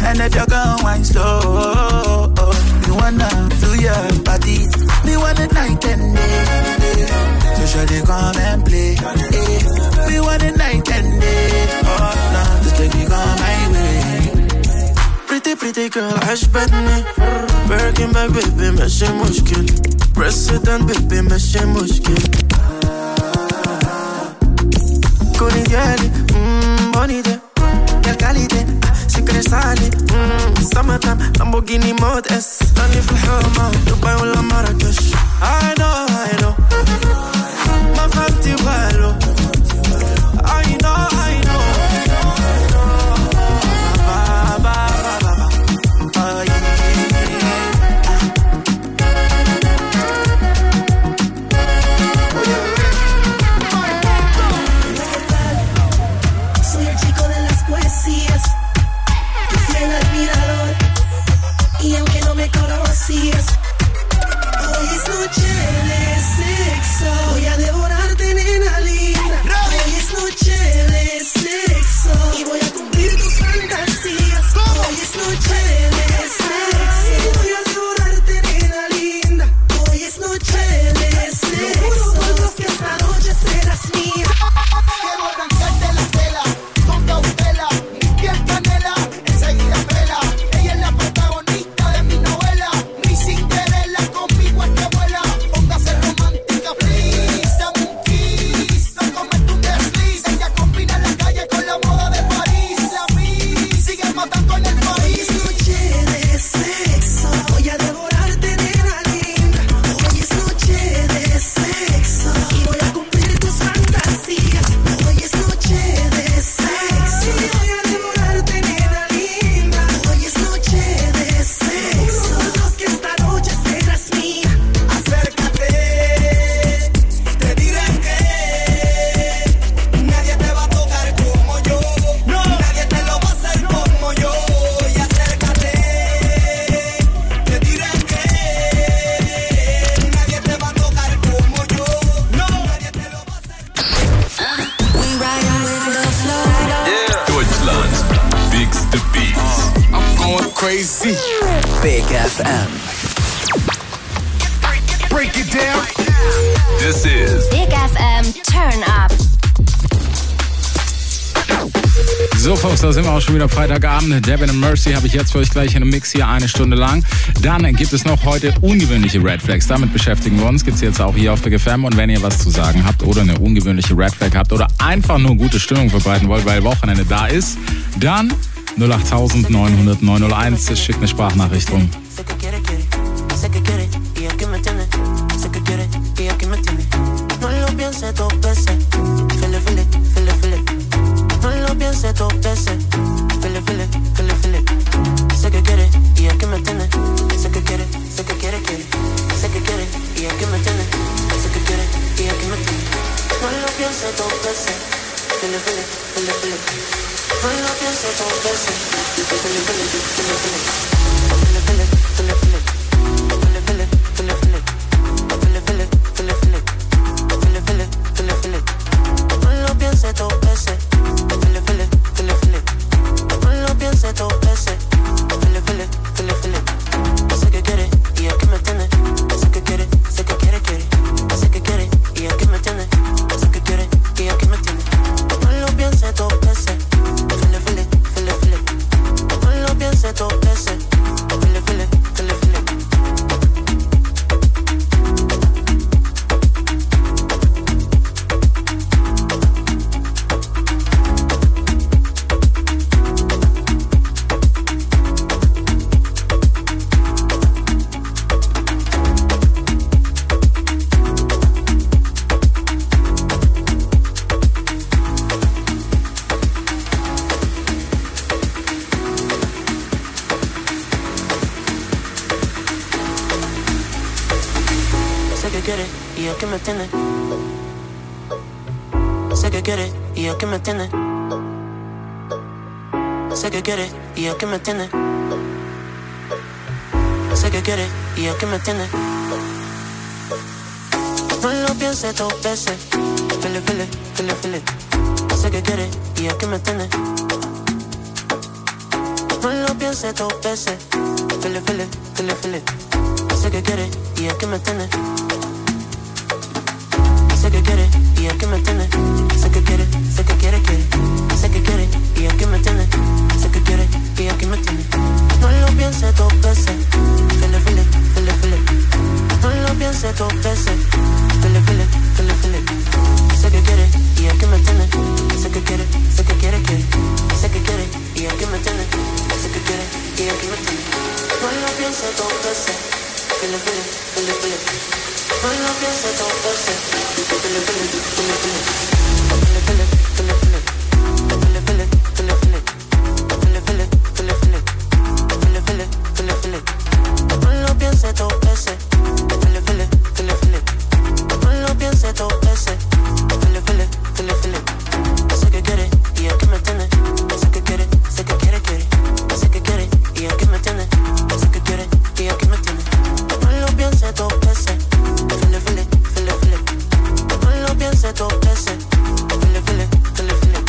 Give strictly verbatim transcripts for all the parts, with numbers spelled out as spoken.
And if you're going wine slow, me wanna feel your body. Me want a night and day. So shall they come and play? Eh. Me want a night and day. Oh, no, just take me come my way. Pretty, pretty girl, عجبتني. Birkin bag, baby, ماشي مشكل. President, baby, ماشي مشكل. كوني ديالي, mmm, bonita. Quel qualité, سكر سالي. Mmm, summertime, Lamborghini Mod S. راني في الحرمة, دبي ولا مراكش. I know, I know. ما فهمتي والو. I know, I know. Y aunque no me conocías, hoy es noche de sexo. Voy a devorarte, nena linda. Hoy es noche de sexo y voy a cumplir tus fantasías. Hoy es noche de sexo. Voy a devorarte, nena linda. Hoy es noche de sexo. Lo juro por Dios que esta noche serás mía. Quiero arrancarte la tela con cautela, piel canela, enseguida pela. Ella es la protagonista de mi novela, mi Cinderella, conmigo es que vuela. Póngase romántica, please, dame un kiss, no comete un desliz. Ella combina la calle con la moda de París. La vi, sigue matando en el país. Hoy es noche de sexo, voy a devorarte, nena linda. Hoy es noche de sexo y voy a cumplir tus fantasías. Hoy es noche de sexo y voy a devorarte, nena linda. Hoy es noche de sexo. Todos que esta noche serás mía. Acércate, te diré que nadie te va a tocar como yo. Nadie te lo va a hacer como yo. Y acércate, te diré que nadie te va a tocar como yo. Nadie te lo va a hacer. We riding with the flow. Deutschland, biggste Beats. I'm going crazy. Big F M. Break it down. This is Big F M, turn up. So, Folks, da sind wir auch schon wieder Freitagabend. Devin and Mercy habe ich jetzt für euch gleich in einem Mix hier eine Stunde lang. Dann gibt es noch heute ungewöhnliche Red Flags. Damit beschäftigen wir uns. Gibt es jetzt auch hier auf Big F M. Und wenn ihr was zu sagen habt oder eine ungewöhnliche Red Flag habt oder einfach nur gute Stimmung verbreiten wollt, weil Wochenende da ist, dann null acht neun null null neun null eins. Schickt eine Sprachnachricht rum. Sé que quiere, quiere, sé que quiere y aquí me tiene. Sé que quiere y aquí me tiene. No lo piense dos veces. Fele, fele, fele, fele. No lo piense dos veces. Fele, fele, fele, fele. Sé que quiere y aquí me tiene. Sé que quiere, sé que quiere, quiere. Sé que quiere y aquí me tiene. Sé que quiere y aquí me tiene. No lo piense dos veces. Fele, fele, fele, fele. No lo piense dos veces. Fele, fele, fele, fele. Fele, fele, fele, fele. Fele, fele, fele, fele. Fele, fele, fele, fele. Fele, fele, fele, fele. No lo piense dos veces. Fele, fele, fele, fele. No lo piense dos veces. Fele, fele, fele, fele. Sé que quiere y aquí me tiene. Sé que quiere, sé que quiere, quiere. Sé que quiere y aquí me tiene. Sé que quiere y aquí me tiene. No lo piense dos veces. Fele, fele, fele, fele. No lo piense dos veces. Fele, fele, fele, fele. Sé que quiere y aquí me tiene. Sé que quiere y aquí me tiene. Sé que quiere y aquí me tiene. Sé que quiere y aquí me tiene. No lo piense dos veces. Fele, fele, fele, fele. Sé que quiere y aquí me tiene. No lo piense pienses dos veces. Fele, fele, fele, fele. Sé que quieres y es que me tienes. Sé que quieres y es que me tienes. Sé que quieres, sé que quieres, quieres. Sé que quieres y es que me tienes. Sé que quieres y es que me tienes. No lo pienses dos veces. Fele, fele, fele, fele. No lo pienses dos veces. Fele, fele, fele, fele. Sé que quieres y es que me tienes. Sé que quieres, sé que quieres, quieres. Sé que quieres y es que me tienes. Sé que quieres y es que me tienes. No lo pienses dos veces. Fele, fele, fele, fele. No lo pienses dos veces. Fele, fele, fele, fele. Fele, fele, fele, fele. Fele, fele, fele, fele. Fele, fele, fele, fele. Fele, fele, fele, fele. No lo pienses dos veces. Fele, fele, fele, fele. No lo pienses dos veces. Fele, fele, fele, fele. Sé que quieres y es que me tienes. Sé que quieres, sé que quieres, quieres. Sé que quieres y es que me tienes. Sé que quieres y es que me tienes. No lo pienses dos veces. Fele, fele, fele, fele. No lo pienses dos veces. Fele, fele, fele, fele.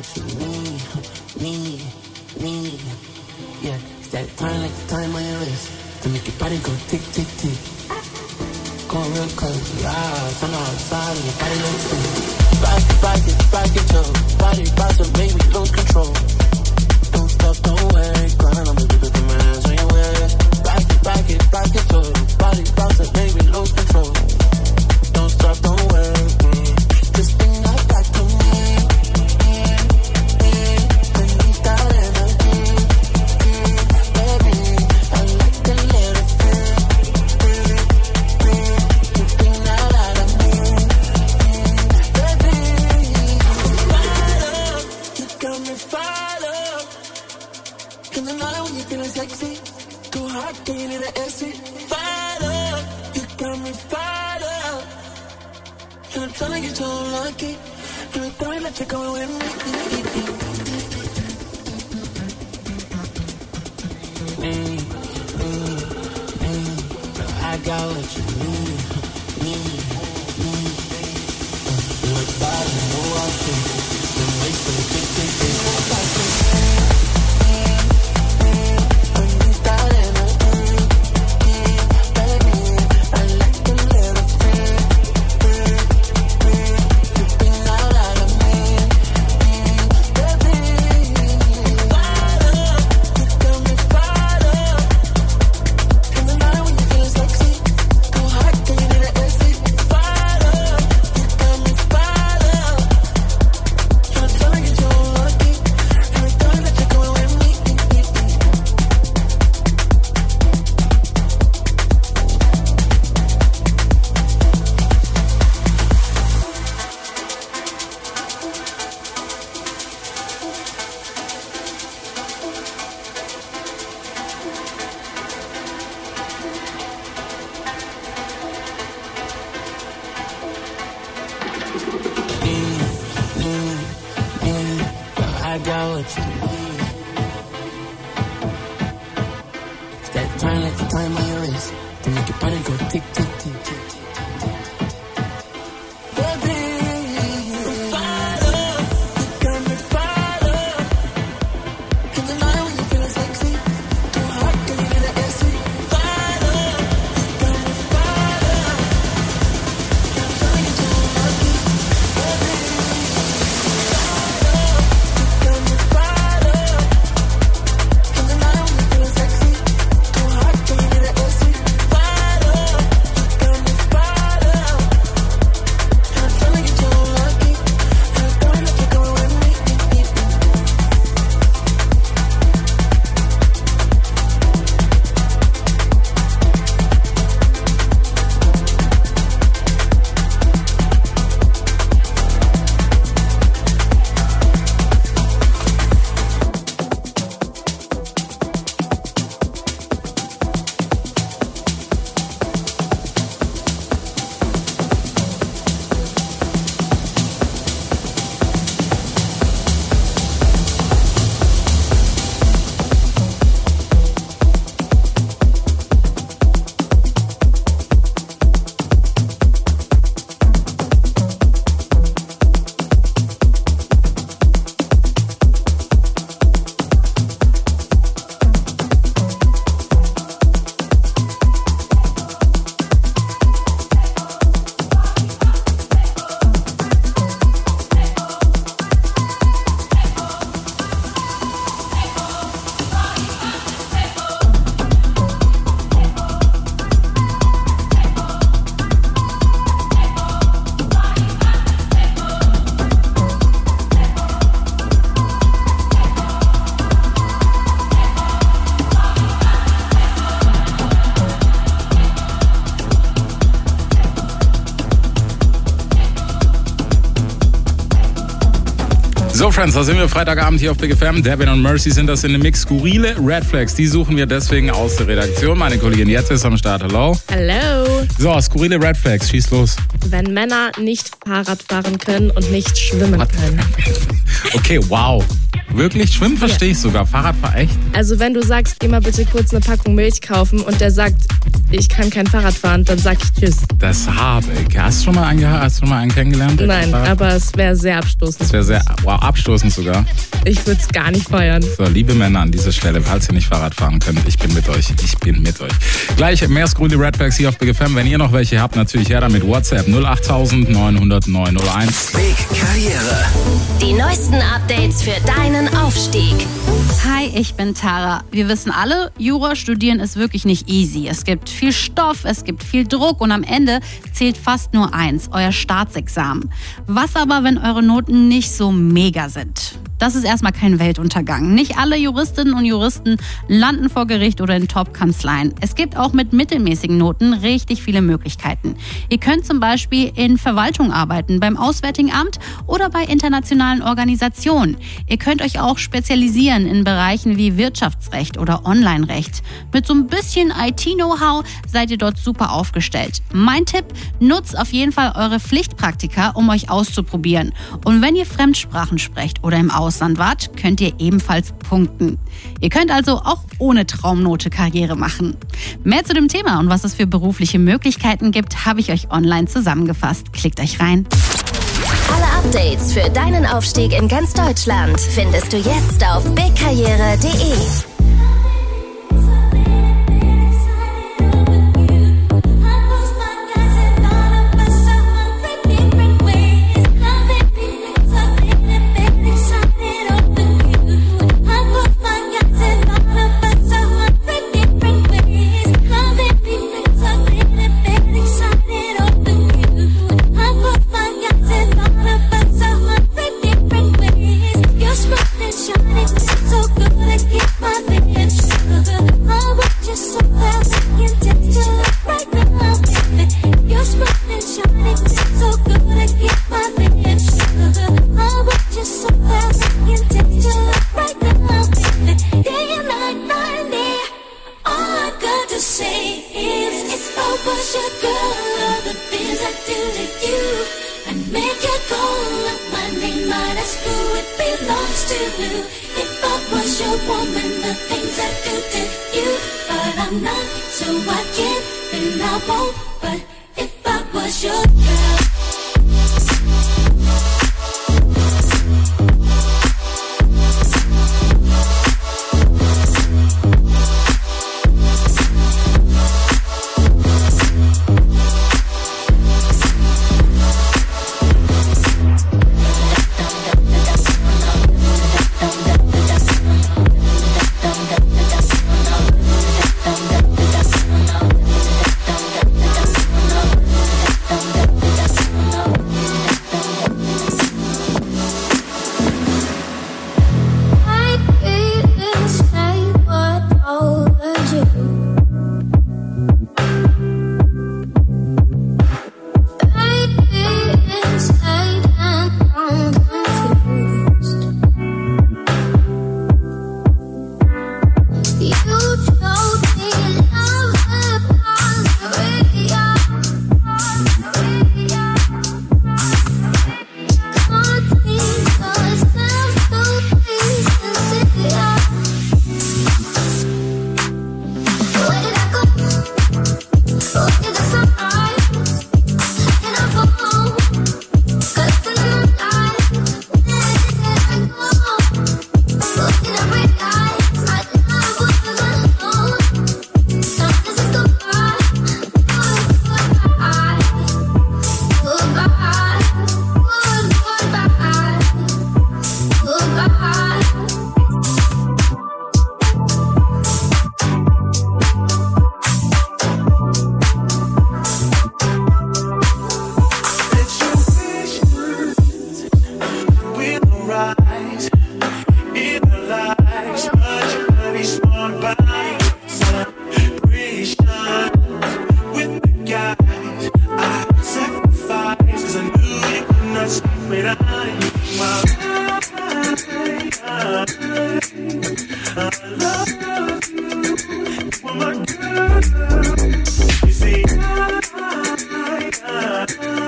what you need, need, need. Yeah, it's that time like the time on your wrist to make your body go tick, tick, tick. Go real close, yeah, turn outside and your body looks good. Rock it, rock it, rock it, yo. Body about to make me lose control. Don't stop, don't worry, grind on me, look at my hands on your waist. Rock it, rock it, rock it, yo. Body about to make me lose control. Don't stop, don't worry, this thing I got to me. Tryna get so lucky, and I'm trying to take away with me. Mm, mm, mm. I got what you need, need, need. You look bad, you know I think. Been wasting the tick, tick, tick. So, Friends, da sind wir Freitagabend hier auf Big F M. Devin und Mercy sind das in dem Mix. Skurrile Red Flags, die suchen wir deswegen aus der Redaktion. Meine Kollegin jetzt ist am Start. Hallo. Hallo. So, skurrile Red Flags, schieß los. Wenn Männer nicht Fahrrad fahren können und nicht schwimmen What? können. Okay, wow. Wirklich? Schwimmen verstehe ich sogar. Fahrradfahren echt? Also wenn du sagst, geh mal bitte kurz eine Packung Milch kaufen und der sagt, ich kann kein Fahrrad fahren, dann sag ich tschüss. Das habe ich. Hast du schon mal einen, hast du schon mal einen kennengelernt? Nein, aber es wäre sehr abstoßend. Das wäre sehr, wow, abstoßend sogar. Ich würde es gar nicht feiern. So, liebe Männer an dieser Stelle, falls ihr nicht Fahrrad fahren könnt, ich bin mit euch. Ich bin mit euch. Gleich mehr Skrudi Red Flags hier auf Big F M. Wenn ihr noch welche habt, natürlich her damit. WhatsApp null acht neun null null neun null eins. Big Karriere. Die neuesten Updates für deinen Aufstieg. Hi, ich bin Tara. Wir wissen alle, Jura studieren ist wirklich nicht easy. Es gibt viel Stoff, es gibt viel Druck und am Ende zählt fast nur eins, euer Staatsexamen. Was aber, wenn eure Noten nicht so mega sind? Das ist erstmal kein Weltuntergang. Nicht alle Juristinnen und Juristen landen vor Gericht oder in Top-Kanzleien. Es gibt auch mit mittelmäßigen Noten richtig viele Möglichkeiten. Ihr könnt zum Beispiel in Verwaltung arbeiten, beim Auswärtigen Amt oder bei internationalen Organisationen. Ihr könnt euch auch spezialisieren in Bereichen wie Wirtschaftsrecht oder Online-Recht. Mit so ein bisschen I T-Know-how seid ihr dort super aufgestellt. Mein Tipp, nutzt auf jeden Fall eure Pflichtpraktika, um euch auszuprobieren. Und wenn ihr Fremdsprachen sprecht oder im Ausland wart, könnt ihr ebenfalls punkten. Ihr könnt also auch ohne Traumnote Karriere machen. Mehr zu dem Thema und was es für berufliche Möglichkeiten gibt, habe ich euch online zusammengefasst. Klickt euch rein. Alle Updates für deinen Aufstieg in ganz Deutschland findest du jetzt auf big karriere punkt de.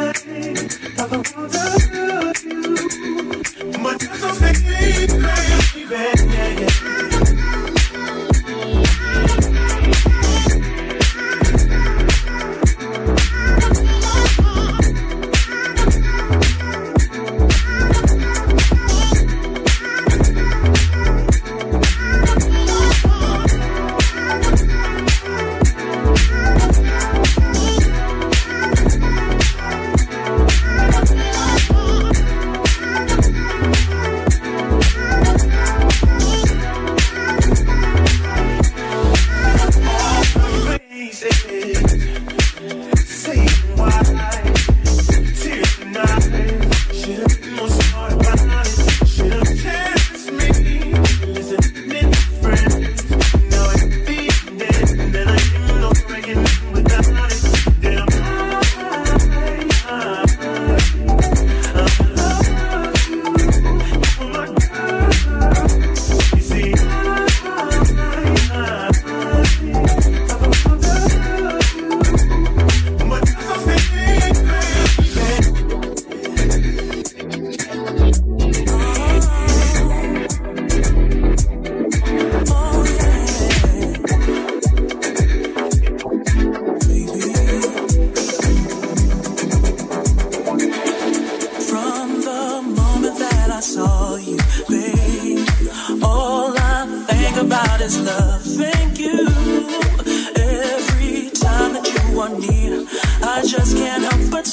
But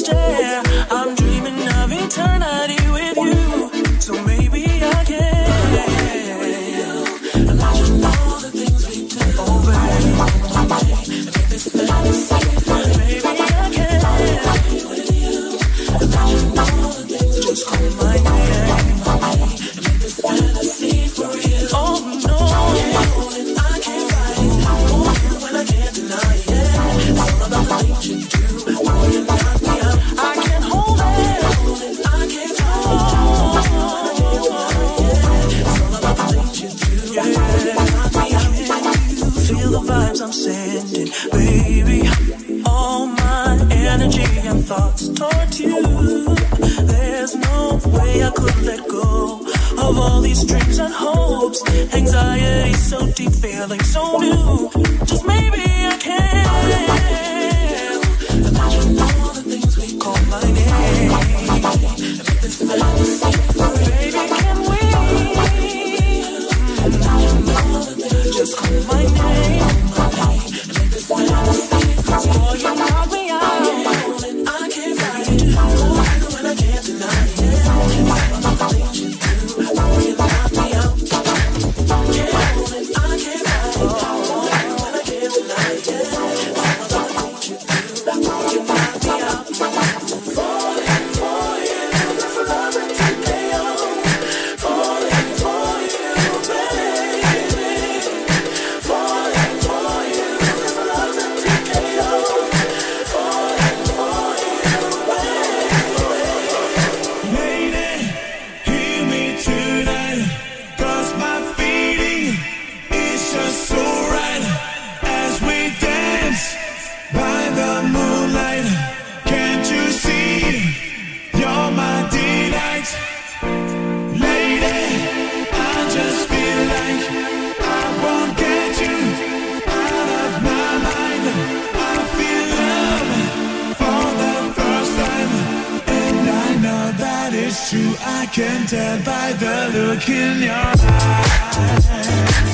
stare. I'm dreaming of eternity with you. So maybe I can imagine all the things we do. Oh baby, make this fantasy. Maybe I can with you. Imagine all the things. Just call my name and make this fantasy for real. Oh no, I can't fight it. Oh, when I can't deny it. It's all about the things you do. Oh, you knock me out. I can't hold it. I can't fight it. It's all about the things you do. Yeah, knock me out. Feel the vibes I'm sending, baby. All my energy and thoughts toward you. There's no way I could let go of all these dreams and hopes. Anxiety so deep, feeling so new. Just maybe I can imagine all the things we call my name and make this fantasy. Baby, can we imagine all the things? Just call my name and make this fantasy. Boy, you knock me out. I can't fight it. When I can't deny it. It's all about the things you do. Boy, you knock me out. Yeah, I can't fight it. When I can't deny it. It's all about the things you do. Boy, you knock me out. Falling for you, that's a love that you pay on. Falling for you, baby. Falling for you, that's a love that you pay on. Falling for you, baby. Lady, hear me tonight, 'cause my feeling is just so right. As we dance by the moonlight, can't you see you're my delight? Lady, I just feel like I won't get you out of my mind. I feel love for the first time, and I know that it's true. I can tell by the look in your eyes.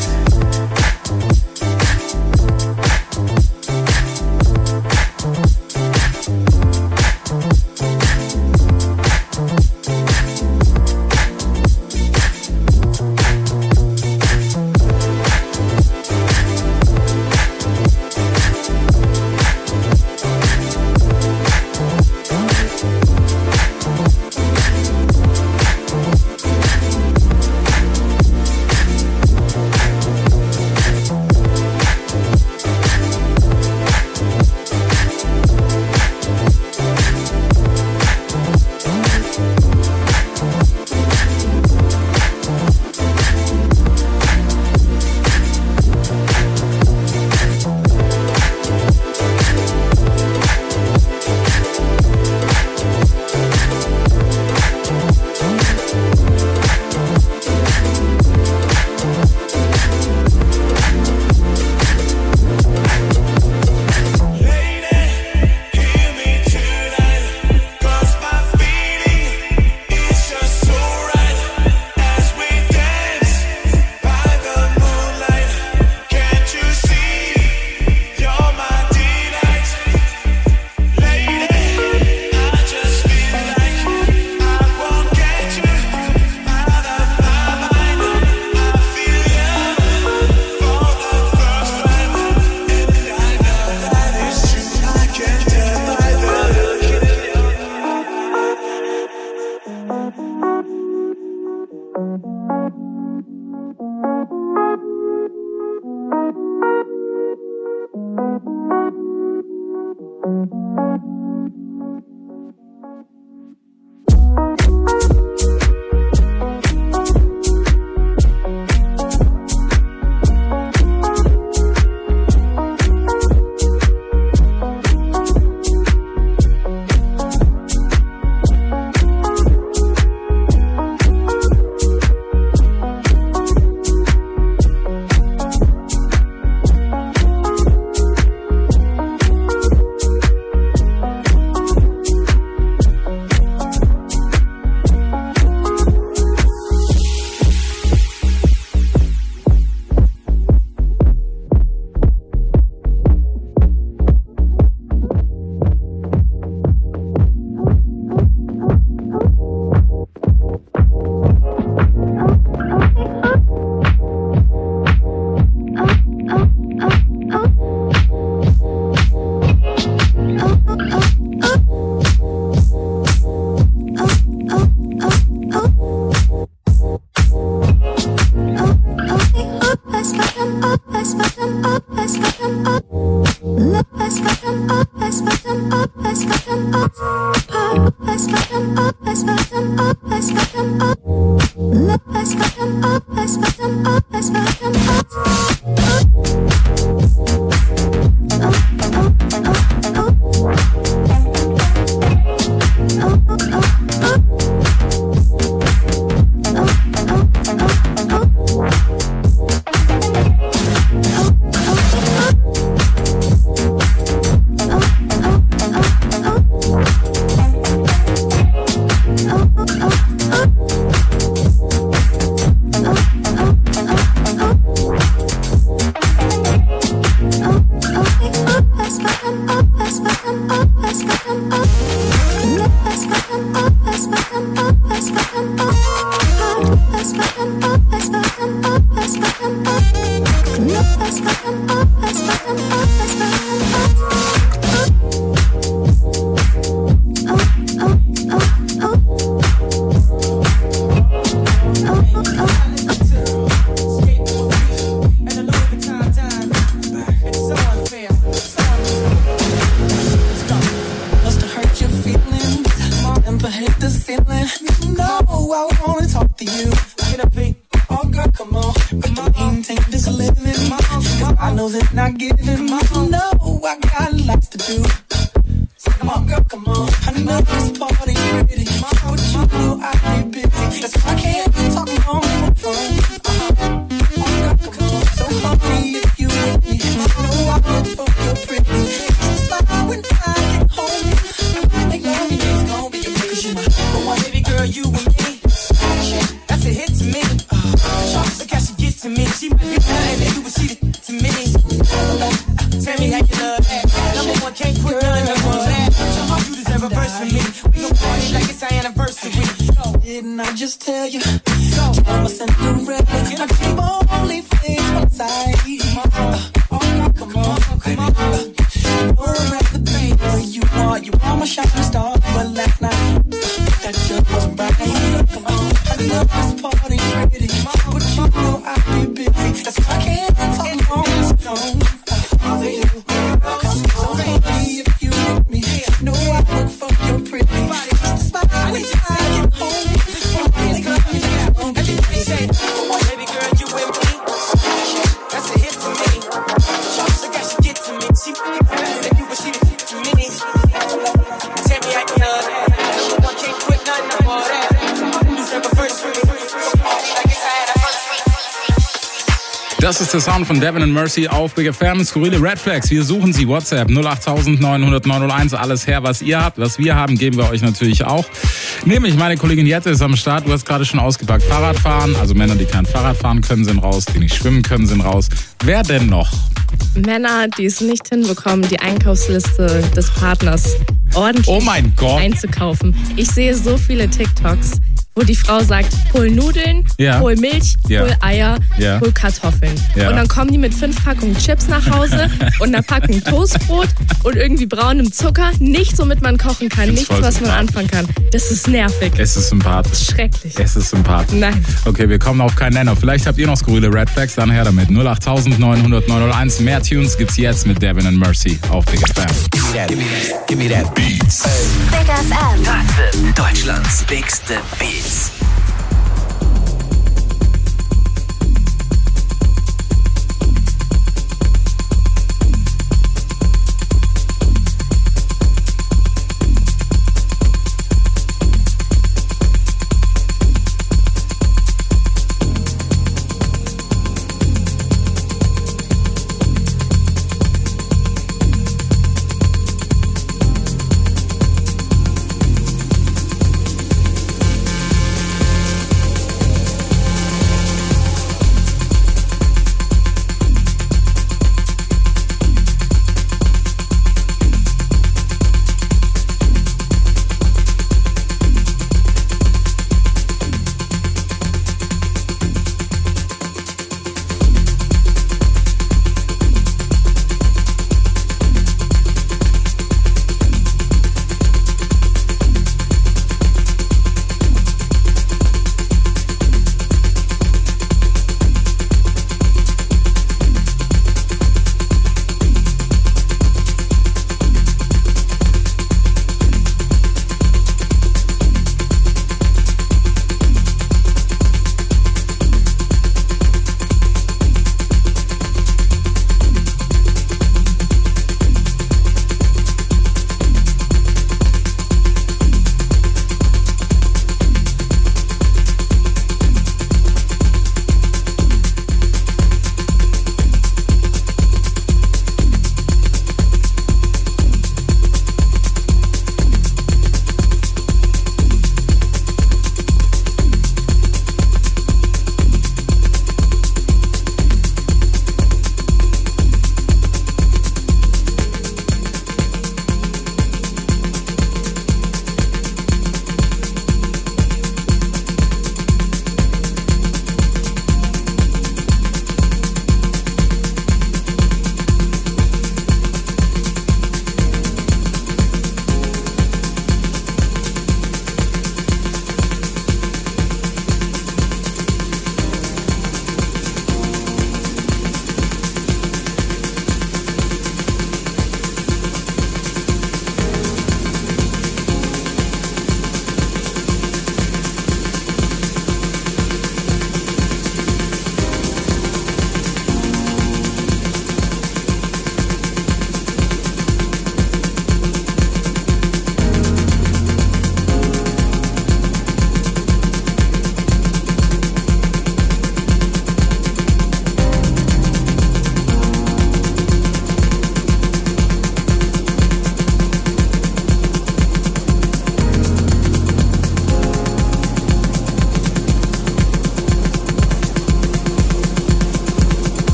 Das ist der Sound von Devin and Mercy auf Big F M. Skurrile Red Flags. Wir suchen sie. WhatsApp null acht neun null null neun null eins. Alles her, was ihr habt. Was wir haben, geben wir euch natürlich auch. Nämlich meine Kollegin Jette ist am Start. Du hast gerade schon ausgepackt. Fahrradfahren. Also Männer, die kein Fahrrad fahren können, sind raus. Die nicht schwimmen können, sind raus. Wer denn noch? Männer, die es nicht hinbekommen, die Einkaufsliste des Partners ordentlich oh mein Gott. einzukaufen. Ich sehe so viele TikToks, wo die Frau sagt, hol Nudeln, ja. hol Milch, ja. hol Eier, ja. hol Kartoffeln. Ja. Und dann kommen die mit fünf Packungen Chips nach Hause und einer Packung Toastbrot und irgendwie braunem Zucker. Nichts, womit man kochen kann, nichts, was man anfangen kann. Das ist nervig. Es ist sympathisch. Schrecklich. Es ist sympathisch. Nein. Okay, wir kommen auf keinen Nenner. Vielleicht habt ihr noch skurrile Red Flags, dann her damit. null acht neun null null neun null eins. Mehr Tunes gibt's jetzt mit Devin and Mercy auf Big F M. Give me that, give me that, give me that beats. Big F M. Das sind Deutschlands bigste Beats.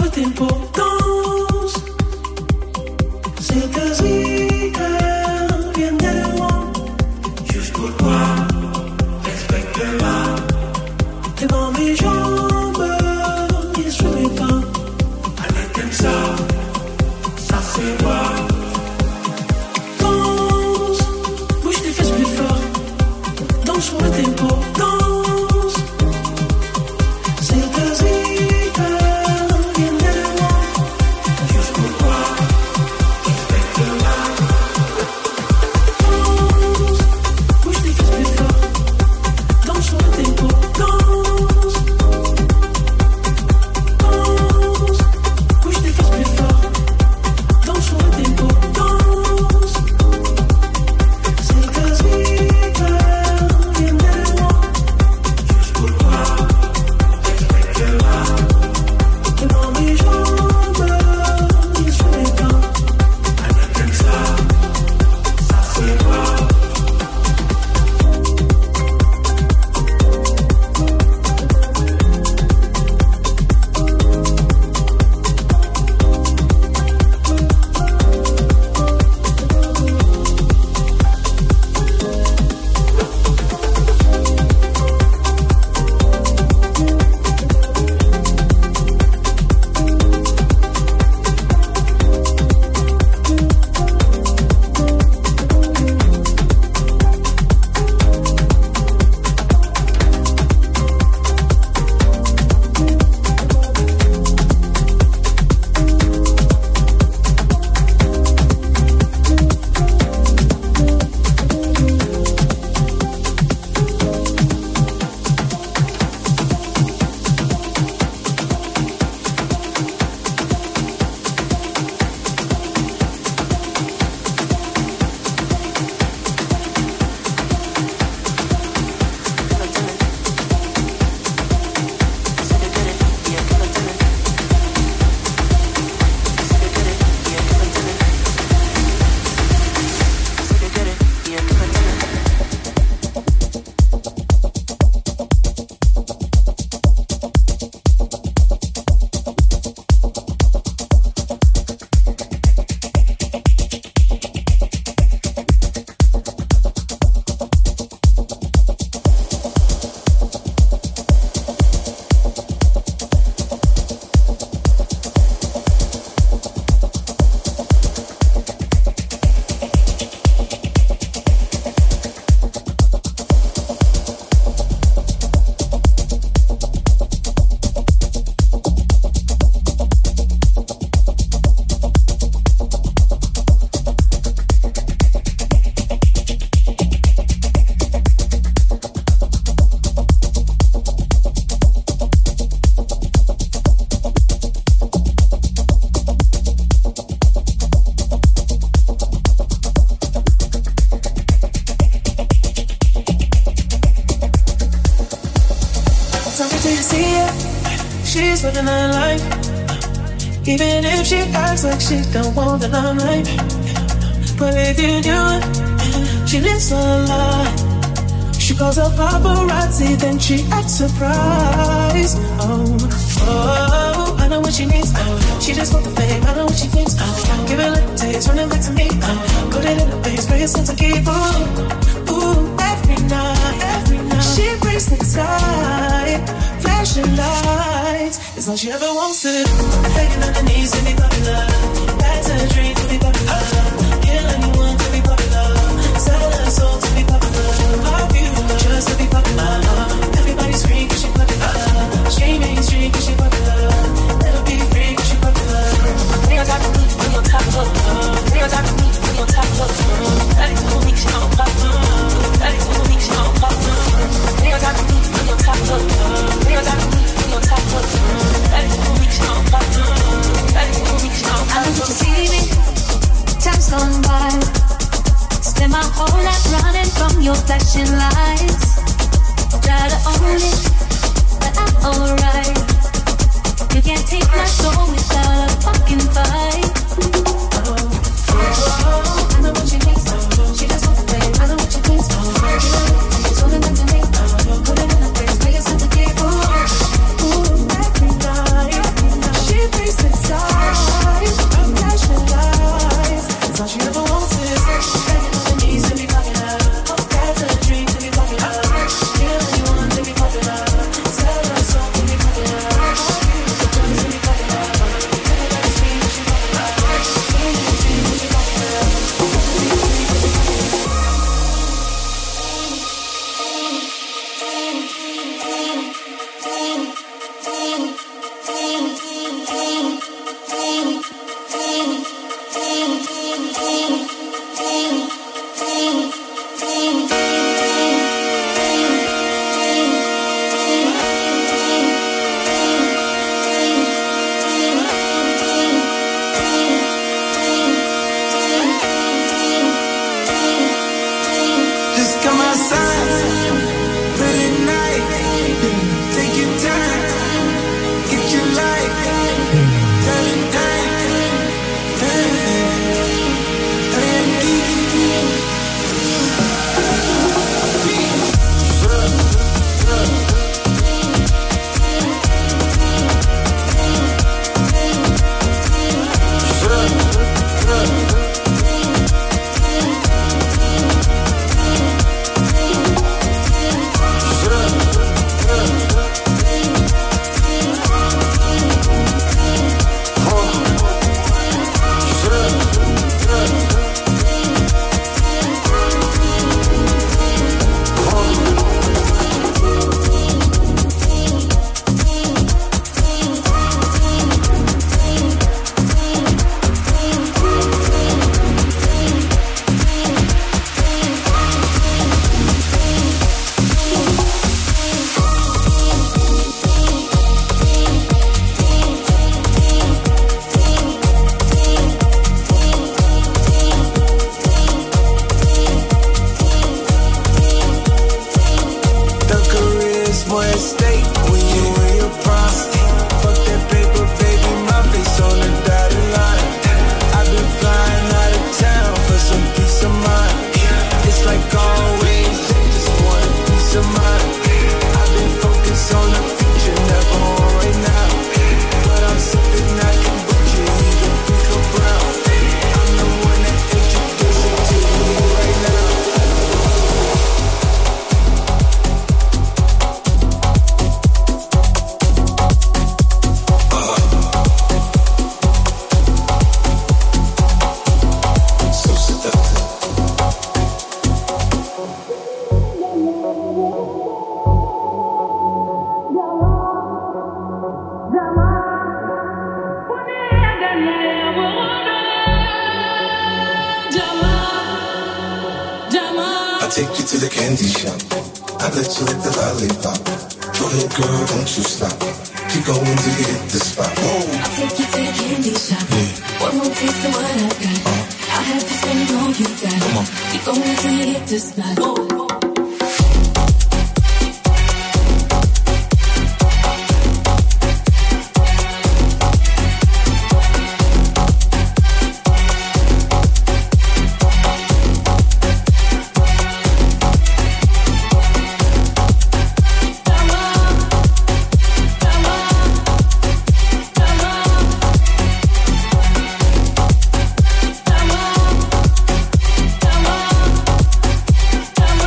le tempo danse. C'est quasi qu'elle vienne de loin. Juste pour toi, respecte-la. T'es dans mes jambes, et sur mes pas. Elle est comme ça, ça c'est moi. Danse, bouge tes fesses plus fort. Danse sur le tempo, danse. C'est quasi qu'elle vienne de loin. Juste pour toi, respecte-la. Danse, bouge tes fesses plus fort. Danse sur le tempo, danse. Danse, bouge tes fesses plus fort. Danse sur le tempo, danse. C'est quasi qu'elle vienne de loin. Juste pour toi, respecte-la. T'es dans mes jambes, et sur mes pas. Elle est comme ça, ça c'est moi. Something to see her. She's living her life. Even if she acts like she don't want the limelight. But if you knew it, she lives a lie. She calls her paparazzi, then she acts surprised. Oh, oh, I know what she needs. Oh, she just wants the fame, I know what she thinks. Oh, give it a little taste, running back to me. Oh, put it in the face, pray yourself to keep. Ooh, ooh, every night, every night. She breaks the tie, flashing lights. It's all she ever wants to do. Begging on her knees to be popular. That's her dream to be popular. Kill anyone to be popular. Sell her soul to be popular. Our beautiful just to be popular. Everybody scream cause she popular. Screaming, scream cause she popular. Let her be free cause she popular. They on top of me, we on top of her. They on top of me, we on top of her. That is who me, she on top of her. That is who me, she on top of her. They on top of me, we on top of her. They on top of me, we on top of her. That is who me, she on top of her. That is who me, she on top of her. I know you see me, time's gone by. Spend my whole life running from your flashing lights. Try to own it, but I'm alright. You can't take my soul without a fucking fight. Oh, oh, oh, I know what she needs. Oh, she just wants to play. I know what she thinks. Oh, she's holding on to me. Oh, put it in the face, make it sound to keep. Ooh, ooh, every night, every night. She breaks the I'll take you to the candy shop. I'll let you hit the lollipop. Go ahead, girl, don't you stop. Keep going till you hit the spot. Whoa. I'll take you to the candy shop. Yeah. One more taste of what I've got. Uh, I'll have to spend all you got. Come on. Keep going till you hit the spot. Whoa. Come on.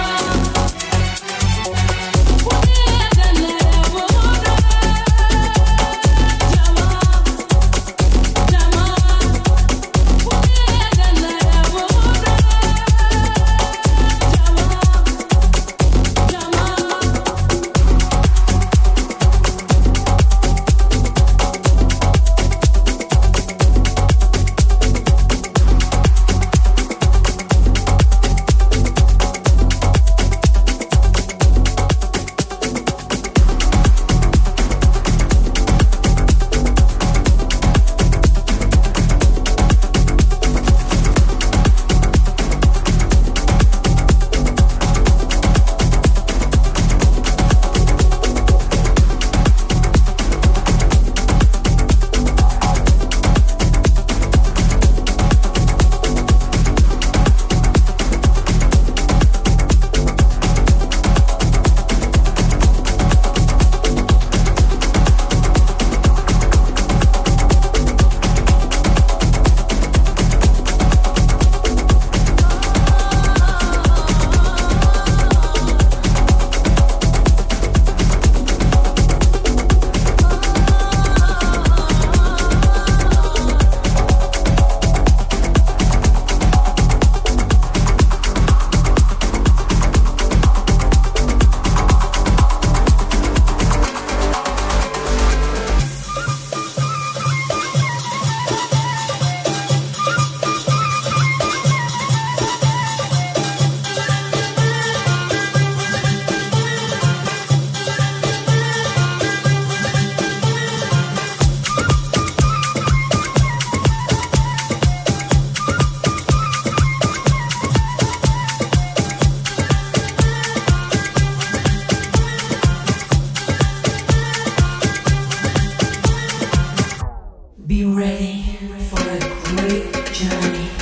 ready for a great journey?